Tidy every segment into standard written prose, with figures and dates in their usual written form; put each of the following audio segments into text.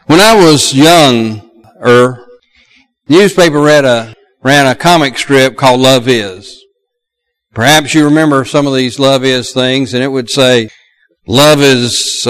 When I was younger, the newspaper ran a comic strip called Love Is. Perhaps you remember some of these Love Is things, and it would say, love is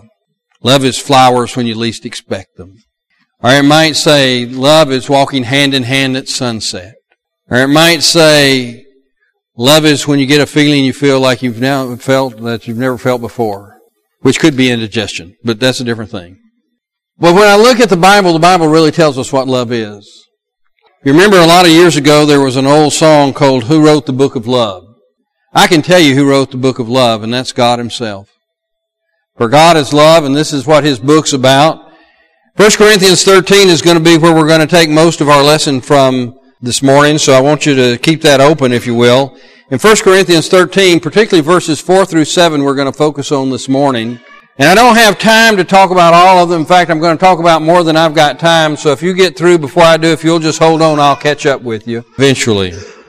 flowers when you least expect them. Or it might say, love is walking hand in hand at sunset. Or it might say, love is when you get a feeling you feel like you've now felt that you've never felt before. Which could be indigestion, but that's a different thing. But when I look at the Bible really tells us what love is. You remember a lot of years ago there was an old song called Who Wrote the Book of Love? I can tell you who wrote the book of love, and that's God Himself. For God is love, and this is what His book's about. 1 Corinthians 13 is going to be where we're going to take most of our lesson from this morning, so I want you to keep that open, if you will. In 1 Corinthians 13, particularly verses 4 through 7, we're going to focus on this morning. And I don't have time to talk about all of them. In fact, I'm going to talk about more than I've got time. So if you get through before I do, if you'll just hold on, I'll catch up with you eventually.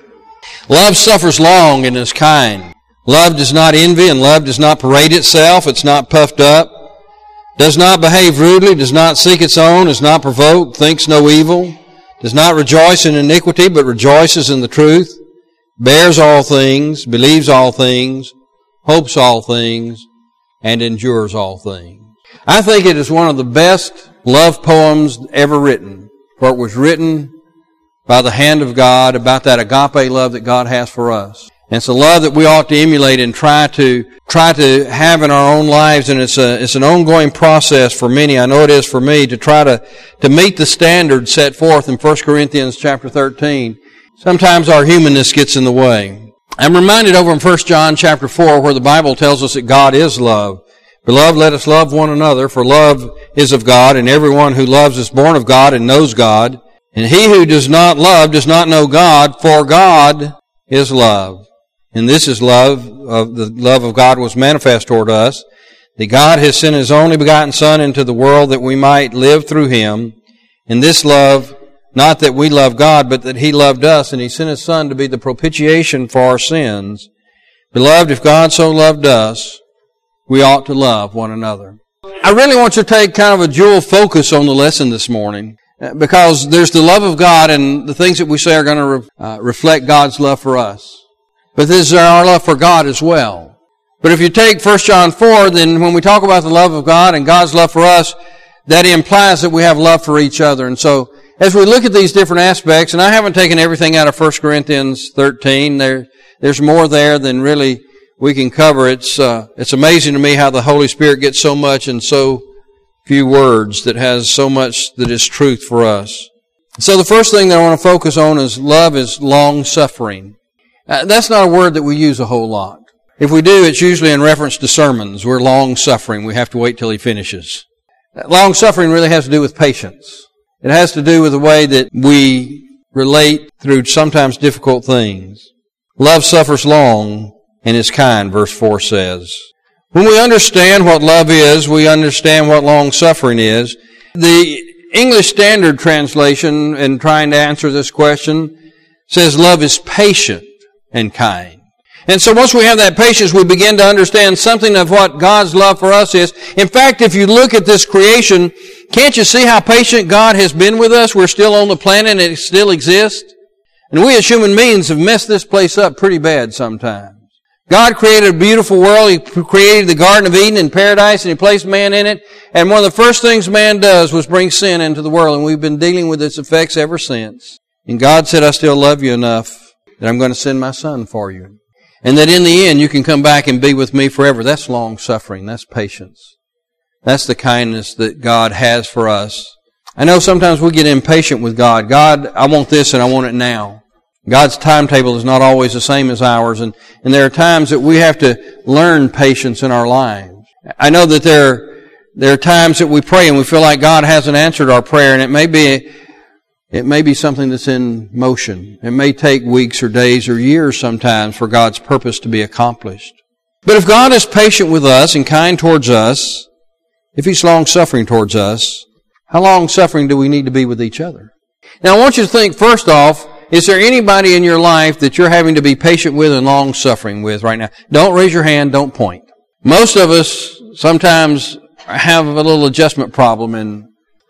Love suffers long and is kind. Love does not envy, and love does not parade itself. It's not puffed up, does not behave rudely, does not seek its own, is not provoked, thinks no evil, does not rejoice in iniquity, but rejoices in the truth, bears all things, believes all things, hopes all things, and endures all things. I think it is one of the best love poems ever written, for it was written by the hand of God about that agape love that God has for us. And it's a love that we ought to emulate and try to have in our own lives, and it's an ongoing process for many. I know it is for me to try to meet the standard set forth in 1 Corinthians chapter 13. Sometimes our humanness gets in the way. I'm reminded over in 1 John chapter 4 where the Bible tells us that God is love. Beloved, let us love one another, for love is of God, and everyone who loves is born of God and knows God. And he who does not love does not know God, for God is love. And this is love, the love of God was manifest toward us, that God has sent His only begotten Son into the world that we might live through Him. And this love, not that we love God, but that He loved us, and He sent His Son to be the propitiation for our sins. Beloved, if God so loved us, we ought to love one another. I really want you to take kind of a dual focus on the lesson this morning, because there's the love of God, and the things that we say are going to reflect God's love for us. But this is our love for God as well. But if you take 1 John 4, then when we talk about the love of God and God's love for us, that implies that we have love for each other. And so, as we look at these different aspects, and I haven't taken everything out of 1 Corinthians 13, there's more there than really we can cover. It's amazing to me how the Holy Spirit gets so much in so few words, that has so much that is truth for us. So the first thing that I want to focus on is love is long-suffering. That's not a word that we use a whole lot. If we do, it's usually in reference to sermons. We're long-suffering. We have to wait till he finishes. Long-suffering really has to do with patience. It has to do with the way that we relate through sometimes difficult things. Love suffers long and is kind, verse 4 says. When we understand what love is, we understand what long-suffering is. The English Standard Translation, in trying to answer this question, says love is patient and kind. And so once we have that patience, we begin to understand something of what God's love for us is. In fact, if you look at this creation, can't you see how patient God has been with us? We're still on the planet and it still exists. And we as human beings have messed this place up pretty bad sometimes. God created a beautiful world. He created the Garden of Eden in paradise, and He placed man in it. And one of the first things man does was bring sin into the world, and we've been dealing with its effects ever since. And God said, I still love you enough that I'm going to send my Son for you. And that in the end you can come back and be with me forever. That's long-suffering. That's patience. That's the kindness that God has for us. I know sometimes we get impatient with God. God, I want this and I want it now. God's timetable is not always the same as ours, and there are times that we have to learn patience in our lives. I know that there are times that we pray and we feel like God hasn't answered our prayer, and it may be something that's in motion. It may take weeks or days or years sometimes for God's purpose to be accomplished. But if God is patient with us and kind towards us, if He's long-suffering towards us, how long-suffering do we need to be with each other? Now I want you to think first off, is there anybody in your life that you're having to be patient with and long-suffering with right now? Don't raise your hand, don't point. Most of us sometimes have a little adjustment problem in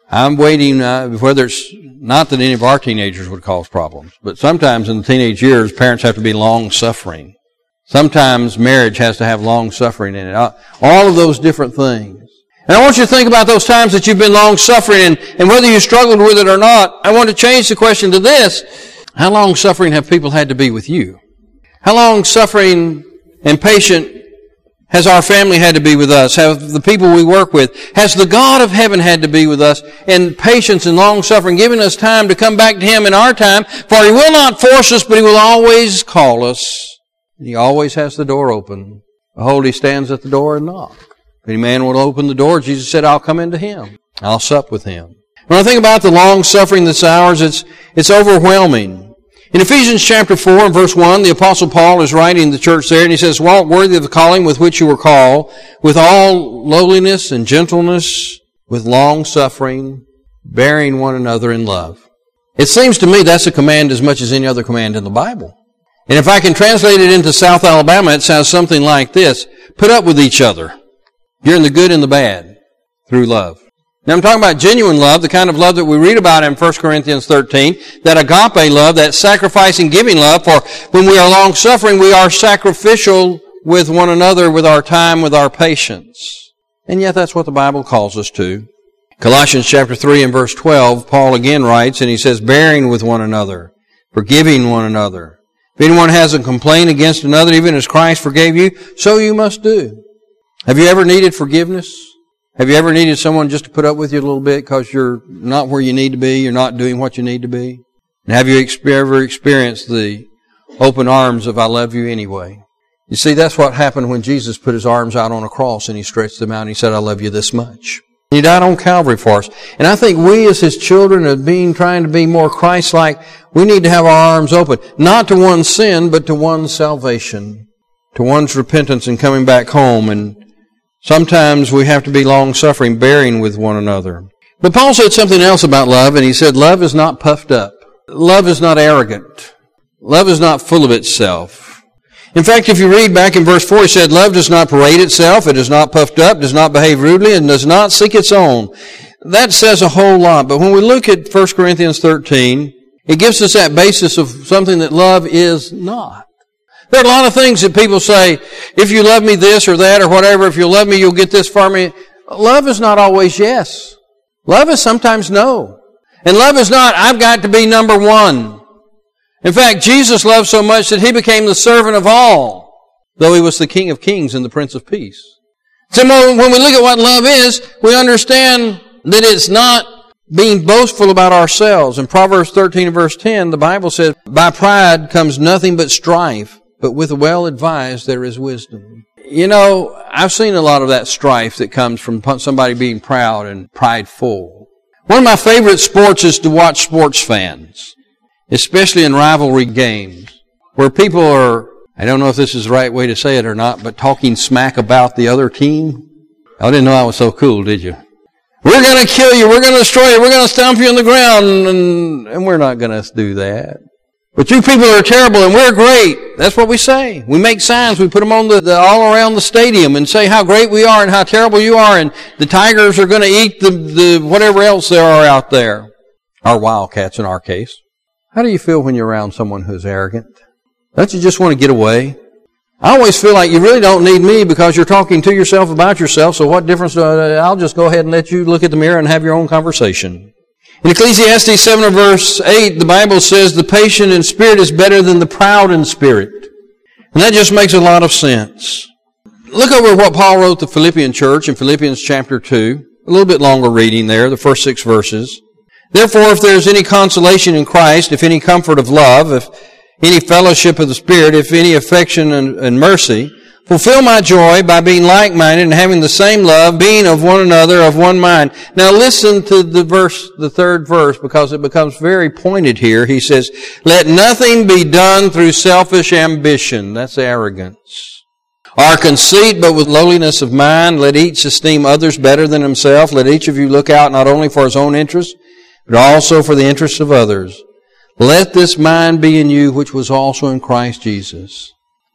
I'm waiting, whether it's not that any of our teenagers would cause problems, but sometimes in the teenage years, parents have to be long-suffering. Sometimes marriage has to have long-suffering in it. All of those different things. And I want you to think about those times that you've been long-suffering and whether you struggled with it or not. I want to change the question to this. How long-suffering have people had to be with you? How long-suffering and patient has our family had to be with us? Have the people we work with? Has the God of heaven had to be with us in patience and long-suffering, giving us time to come back to Him in our time? For He will not force us, but He will always call us. And He always has the door open. Behold, He stands at the door and knocks. If any man will open the door, Jesus said, I'll come into him. I'll sup with him. When I think about the long-suffering that's ours, it's overwhelming. In Ephesians chapter 4 and verse 1, the Apostle Paul is writing to the church there, and he says, walk worthy of the calling with which you were called, with all lowliness and gentleness, with long-suffering, bearing one another in love. It seems to me that's a command as much as any other command in the Bible. And if I can translate it into South Alabama, it sounds something like this. Put up with each other. You're in the good and the bad through love. Now I'm talking about genuine love, the kind of love that we read about in 1 Corinthians 13, that agape love, that sacrificing, giving love. For when we are long-suffering, we are sacrificial with one another, with our time, with our patience. And yet that's what the Bible calls us to. Colossians chapter 3 and verse 12, Paul again writes, and he says, bearing with one another, forgiving one another. If anyone has a complaint against another, even as Christ forgave you, so you must do. Have you ever needed forgiveness? Have you ever needed someone just to put up with you a little bit because you're not where you need to be, you're not doing what you need to be? And have you ever experienced the open arms of I love you anyway? You see, that's what happened when Jesus put His arms out on a cross and He stretched them out and He said, I love you this much. He died on Calvary for us. And I think we as His children of trying to be more Christ-like, we need to have our arms open. Not to one's sin, but to one's salvation. To one's repentance and coming back home. And sometimes we have to be long-suffering, bearing with one another. But Paul said something else about love, and he said, love is not puffed up. Love is not arrogant. Love is not full of itself. In fact, if you read back in verse 4, he said, love does not parade itself, it is not puffed up, does not behave rudely, and does not seek its own. That says a whole lot. But when we look at 1 Corinthians 13, it gives us that basis of something that love is not. There are a lot of things that people say, if you love me this or that or whatever, if you love me, you'll get this for me. Love is not always yes. Love is sometimes no. And love is not, I've got to be number one. In fact, Jesus loved so much that He became the servant of all, though He was the King of Kings and the Prince of Peace. So when we look at what love is, we understand that it's not being boastful about ourselves. In Proverbs 13 and verse 10, the Bible says, by pride comes nothing but strife, but with the well-advised there is wisdom. You know, I've seen a lot of that strife that comes from somebody being proud and prideful. One of my favorite sports is to watch sports fans, especially in rivalry games, where people are, I don't know if this is the right way to say it or not, but talking smack about the other team. I didn't know I was so cool, did you? We're going to kill you, we're going to destroy you, we're going to stomp you on the ground, and we're not going to do that. But you people are terrible and we're great. That's what we say. We make signs. We put them on the all around the stadium and say how great we are and how terrible you are, and the Tigers are going to eat the whatever else there are out there. Our Wildcats in our case. How do you feel when you're around someone who's arrogant? Don't you just want to get away? I always feel like you really don't need me because you're talking to yourself about yourself, so what difference I'll just go ahead and let you look at the mirror and have your own conversation. In Ecclesiastes 7 and verse 8, the Bible says, the patient in spirit is better than the proud in spirit. And that just makes a lot of sense. Look over what Paul wrote to the Philippian church in Philippians chapter 2. A little bit longer reading there, the first 6 verses. Therefore, if there is any consolation in Christ, if any comfort of love, if any fellowship of the Spirit, if any affection and mercy, fulfill my joy by being like-minded and having the same love, being of one another, of one mind. Now listen to the third verse, because it becomes very pointed here. He says, let nothing be done through selfish ambition. That's arrogance. Or conceit, but with lowliness of mind. Let each esteem others better than himself. Let each of you look out not only for his own interest, but also for the interests of others. Let this mind be in you, which was also in Christ Jesus.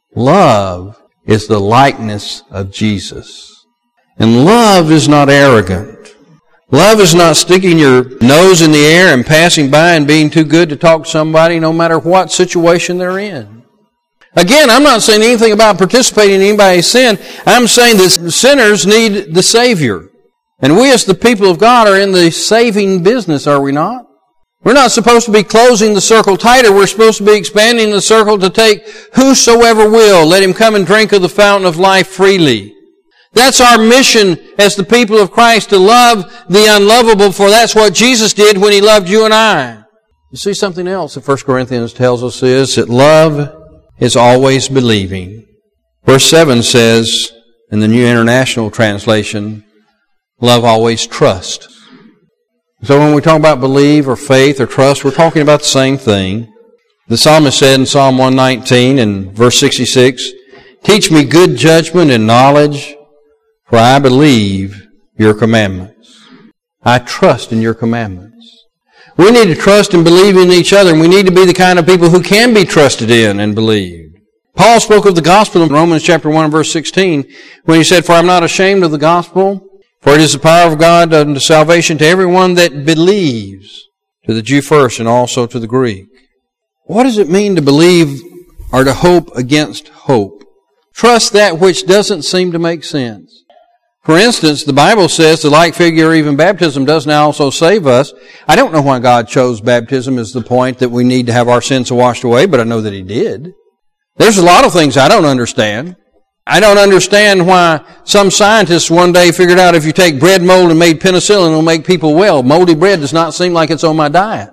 Love is the likeness of Jesus. And love is not arrogant. Love is not sticking your nose in the air and passing by and being too good to talk to somebody no matter what situation they're in. Again, I'm not saying anything about participating in anybody's sin. I'm saying that sinners need the Savior. And we as the people of God are in the saving business, are we not? We're not supposed to be closing the circle tighter. We're supposed to be expanding the circle to take whosoever will. Let him come and drink of the fountain of life freely. That's our mission as the people of Christ, to love the unlovable, for that's what Jesus did when He loved you and I. You see, something else that 1 Corinthians tells us is that love is always believing. Verse 7 says, in the New International Translation, love always trusts. So when we talk about believe or faith or trust, we're talking about the same thing. The psalmist said in Psalm 119 and verse 66, teach me good judgment and knowledge, for I believe your commandments. I trust in your commandments. We need to trust and believe in each other, and we need to be the kind of people who can be trusted in and believed. Paul spoke of the gospel in Romans chapter 1 and verse 16 when he said, for I'm not ashamed of the gospel, for it is the power of God unto salvation to everyone that believes, to the Jew first and also to the Greek. What does it mean to believe or to hope against hope? Trust that which doesn't seem to make sense. For instance, the Bible says the like figure or even baptism does now also save us. I don't know why God chose baptism as the point that we need to have our sins washed away, but I know that He did. There's a lot of things I don't understand. I don't understand why some scientists one day figured out if you take bread mold and made penicillin, it'll make people well. Moldy bread does not seem like it's on my diet.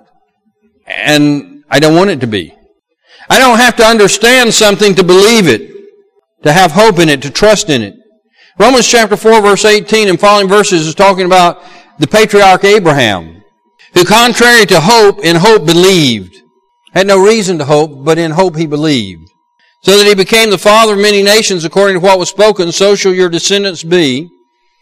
And I don't want it to be. I don't have to understand something to believe it, to have hope in it, to trust in it. Romans chapter 4 verse 18 and following verses is talking about the patriarch Abraham, who contrary to hope, in hope believed. Had no reason to hope, but in hope he believed. So that he became the father of many nations according to what was spoken, so shall your descendants be.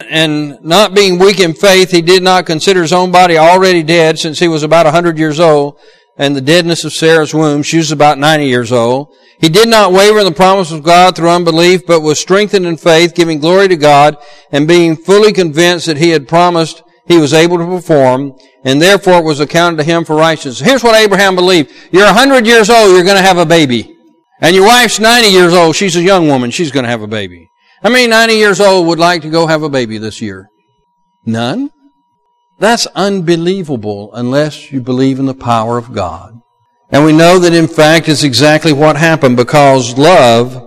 And not being weak in faith, he did not consider his own body already dead, since he was about 100 years old, and the deadness of Sarah's womb, she was about 90 years old. He did not waver in the promise of God through unbelief, but was strengthened in faith, giving glory to God, and being fully convinced that he had promised he was able to perform, and therefore it was accounted to him for righteousness. Here's what Abraham believed. You're 100 years old, you're going to have a baby. And your wife's 90 years old, she's a young woman, she's going to have a baby. How many 90 years old would like to go have a baby this year? None? That's unbelievable unless you believe in the power of God. And we know that in fact it's exactly what happened, because love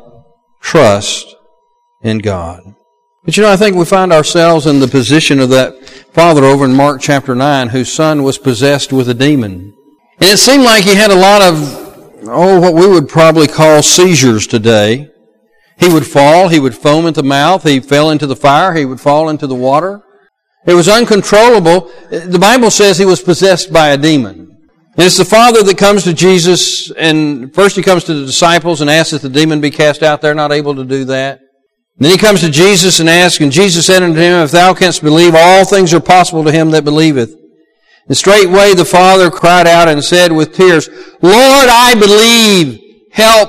trusts in God. But I think we find ourselves in the position of that father over in Mark chapter 9 whose son was possessed with a demon. And it seemed like he had a lot of, what we would probably call seizures today. He would fall, he would foam at the mouth, he fell into the fire, he would fall into the water. It was uncontrollable. The Bible says he was possessed by a demon. And it's the father that comes to Jesus, and first he comes to the disciples and asks that the demon be cast out. They're not able to do that. And then he comes to Jesus and asks, and Jesus said unto him, if thou canst believe, all things are possible to him that believeth. And straightway the father cried out and said with tears, Lord, I believe, help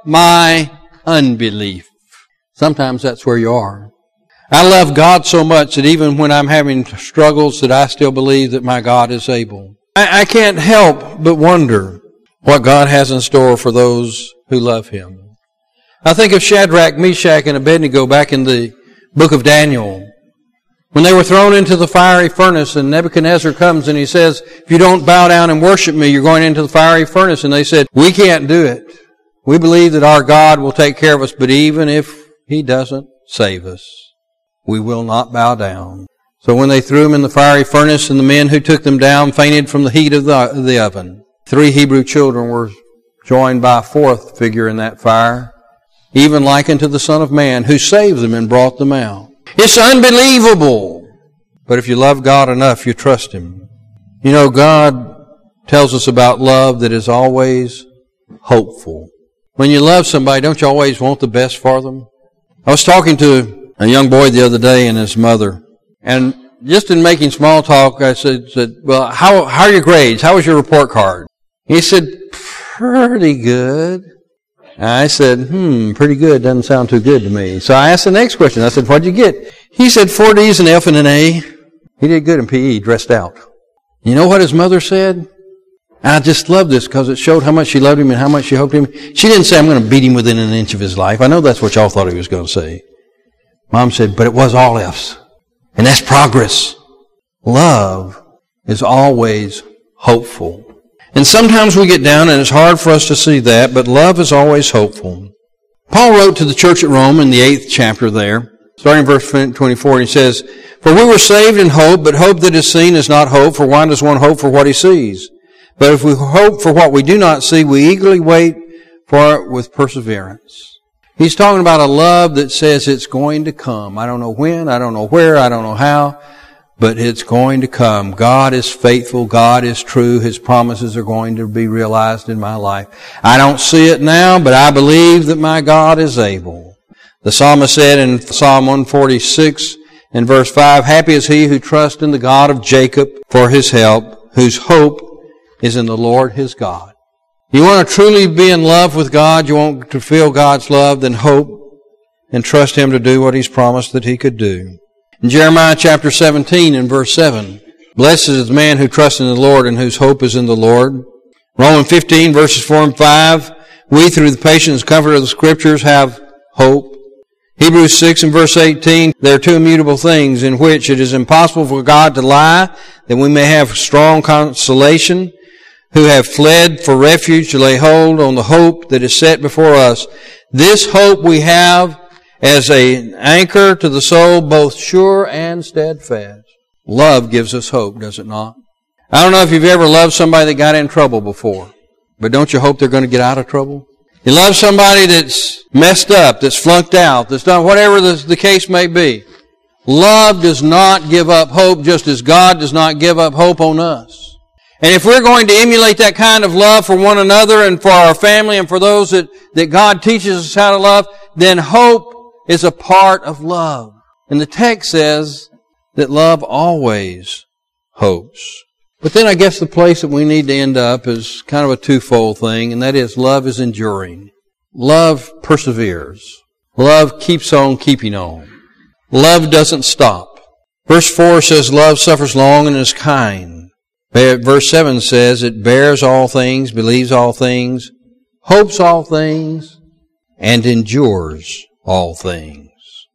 my unbelief. Sometimes that's where you are. I love God so much that even when I'm having struggles, that I still believe that my God is able. I can't help but wonder what God has in store for those who love Him. I think of Shadrach, Meshach, and Abednego back in the book of Daniel. When they were thrown into the fiery furnace, and Nebuchadnezzar comes and he says, if you don't bow down and worship me, you're going into the fiery furnace. And they said, we can't do it. We believe that our God will take care of us, but even if He doesn't save us, we will not bow down. So when they threw him in the fiery furnace, and the men who took them down fainted from the heat of the oven, 3 Hebrew children were joined by a 4th figure in that fire, even like unto the Son of Man, who saved them and brought them out. It's unbelievable. But if you love God enough, you trust Him. You know, God tells us about love that is always hopeful. When you love somebody, don't you always want the best for them? I was talking to a young boy the other day and his mother. And just in making small talk, I said, well, how are your grades? How was your report card? He said, pretty good. I said, pretty good doesn't sound too good to me. So I asked the next question. I said, what'd you get? He said, 4 D's, an F, and an A. He did good in PE, dressed out. You know what his mother said? I just love this because it showed how much she loved him and how much she hoped him. She didn't say, I'm going to beat him within an inch of his life. I know that's what y'all thought he was going to say. Mom said, but it was all ifs. And that's progress. Love is always hopeful. And sometimes we get down and it's hard for us to see that, but love is always hopeful. Paul wrote to the church at Rome in the 8th chapter there, starting in verse 24, he says, for we were saved in hope, but hope that is seen is not hope, for why does one hope for what he sees? But if we hope for what we do not see, we eagerly wait for it with perseverance. He's talking about a love that says it's going to come. I don't know when, I don't know where, I don't know how, but it's going to come. God is faithful, God is true, His promises are going to be realized in my life. I don't see it now, but I believe that my God is able. The psalmist said in Psalm 146 in verse 5, happy is he who trusts in the God of Jacob for his help, whose hope is in the Lord his God. You want to truly be in love with God, you want to feel God's love, then hope and trust Him to do what He's promised that He could do. In Jeremiah chapter 17 and verse 7, blessed is the man who trusts in the Lord and whose hope is in the Lord. Romans 15 verses 4 and 5, we through the patience and comfort of the Scriptures have hope. Hebrews 6 and verse 18, there are two immutable things in which it is impossible for God to lie, that we may have strong consolation, who have fled for refuge to lay hold on the hope that is set before us. This hope we have as an anchor to the soul, both sure and steadfast. Love gives us hope, does it not? I don't know if you've ever loved somebody that got in trouble before, but don't you hope they're going to get out of trouble? You love somebody that's messed up, that's flunked out, that's done whatever the case may be. Love does not give up hope, just as God does not give up hope on us. And if we're going to emulate that kind of love for one another and for our family and for those that God teaches us how to love, then hope is a part of love. And the text says that love always hopes. But then I guess the place that we need to end up is kind of a twofold thing, and that is love is enduring. Love perseveres. Love keeps on keeping on. Love doesn't stop. Verse 4 says love suffers long and is kind. Verse 7 says it bears all things, believes all things, hopes all things, and endures all things.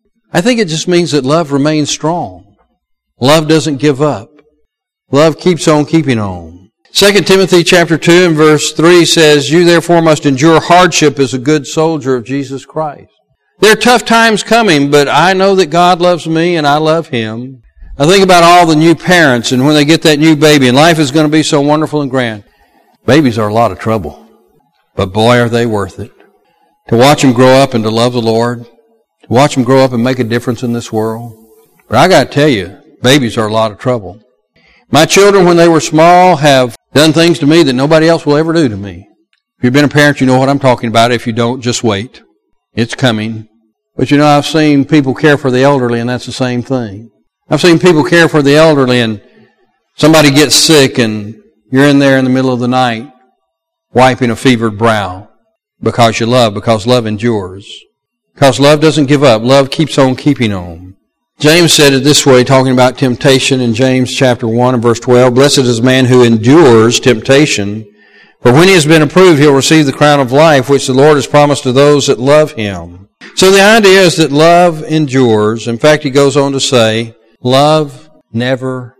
I think it just means that love remains strong. Love doesn't give up. Love keeps on keeping on. 2 Timothy chapter 2 and verse 3 says, you therefore must endure hardship as a good soldier of Jesus Christ. There are tough times coming, but I know that God loves me and I love Him. I think about all the new parents and when they get that new baby and life is going to be so wonderful and grand. Babies are a lot of trouble, but boy are they worth it. To watch them grow up and to love the Lord, to watch them grow up and make a difference in this world. But I got to tell you, babies are a lot of trouble. My children, when they were small, have done things to me that nobody else will ever do to me. If you've been a parent, you know what I'm talking about. If you don't, just wait. It's coming. But you know, I've seen people care for the elderly, and that's the same thing. I've seen people care for the elderly and somebody gets sick and you're in there in the middle of the night wiping a fevered brow because love endures. Because love doesn't give up. Love keeps on keeping on. James said it this way, talking about temptation in James chapter 1 and verse 12, blessed is the man who endures temptation, for when he has been approved, he'll receive the crown of life, which the Lord has promised to those that love Him. So the idea is that love endures. In fact, he goes on to say, love never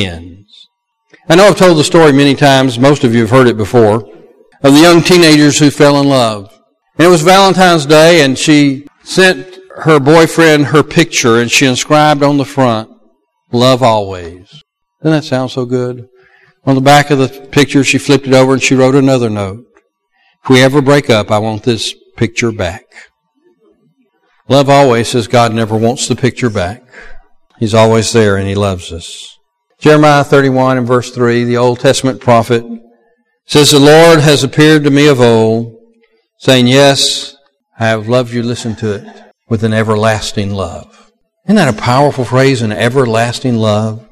ends. I know I've told the story many times, most of you have heard it before, of the young teenagers who fell in love. And it was Valentine's Day, and she sent her boyfriend her picture, and she inscribed on the front, love always. Doesn't that sound so good? On the back of the picture, she flipped it over and she wrote another note. If we ever break up, I want this picture back. Love always says God never wants the picture back. He's always there and He loves us. Jeremiah 31 and verse 3, the Old Testament prophet, says, the Lord has appeared to me of old, saying, yes, I have loved you, listen to it, with an everlasting love. Isn't that a powerful phrase, an everlasting love?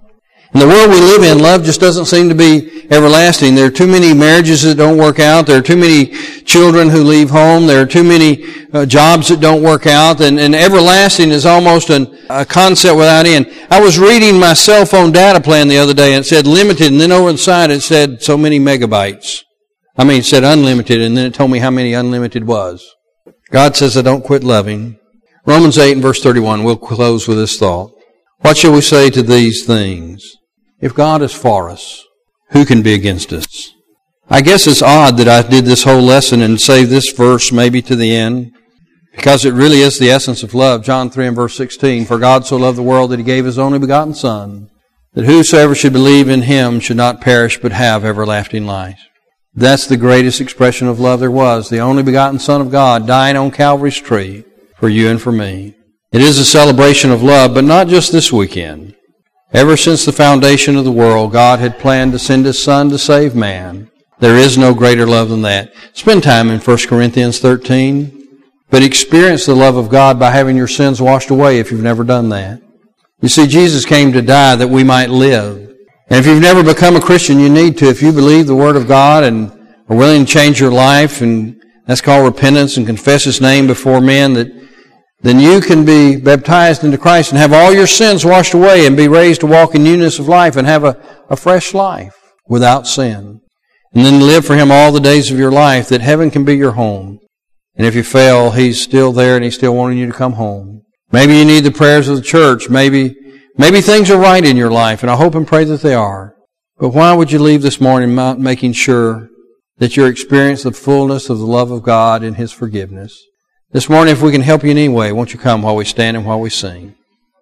In the world we live in, love just doesn't seem to be everlasting. There are too many marriages that don't work out. There are too many children who leave home. There are too many jobs that don't work out. And everlasting is almost a concept without end. I was reading my cell phone data plan the other day, and it said limited, and then over the side it said so many megabytes. It said unlimited, and then it told me how many unlimited was. God says I don't quit loving. Romans 8 and verse 31, we'll close with this thought. What shall we say to these things? If God is for us, who can be against us? I guess it's odd that I did this whole lesson and saved this verse maybe to the end, because it really is the essence of love. John 3 and verse 16, for God so loved the world that He gave His only begotten Son, that whosoever should believe in Him should not perish but have everlasting life. That's the greatest expression of love there was, the only begotten Son of God dying on Calvary's tree for you and for me. It is a celebration of love, but not just this weekend. Ever since the foundation of the world, God had planned to send His Son to save man. There is no greater love than that. Spend time in 1 Corinthians 13, but experience the love of God by having your sins washed away if you've never done that. You see, Jesus came to die that we might live. And if you've never become a Christian, you need to. If you believe the Word of God and are willing to change your life, and that's called repentance, and confess His name before men, then you can be baptized into Christ and have all your sins washed away and be raised to walk in newness of life and have a fresh life without sin. And then live for Him all the days of your life, that heaven can be your home. And if you fail, He's still there and He's still wanting you to come home. Maybe you need the prayers of the church. Maybe things are right in your life, and I hope and pray that they are. But why would you leave this morning not making sure that you're experiencing the fullness of the love of God and His forgiveness? This morning, if we can help you in any way, won't you come while we stand and while we sing?